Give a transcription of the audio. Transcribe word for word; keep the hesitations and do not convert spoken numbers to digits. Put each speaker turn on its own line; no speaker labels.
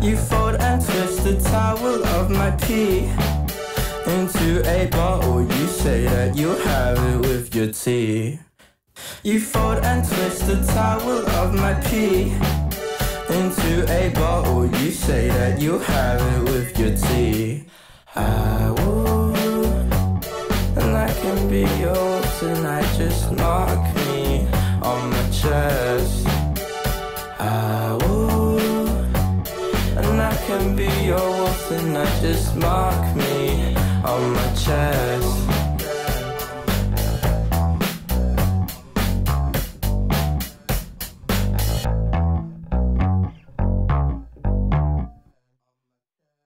You fold and twist the towel of my pee into a bottle. You say that you'll have it with your tea. You fold and twist the towel of my pee into a bottle. You say that you'll have it with your tea. I would, and I can be yours tonight. Just mark me on my chest. I would, and I can be your wolf tonight. Just mark me on my chest.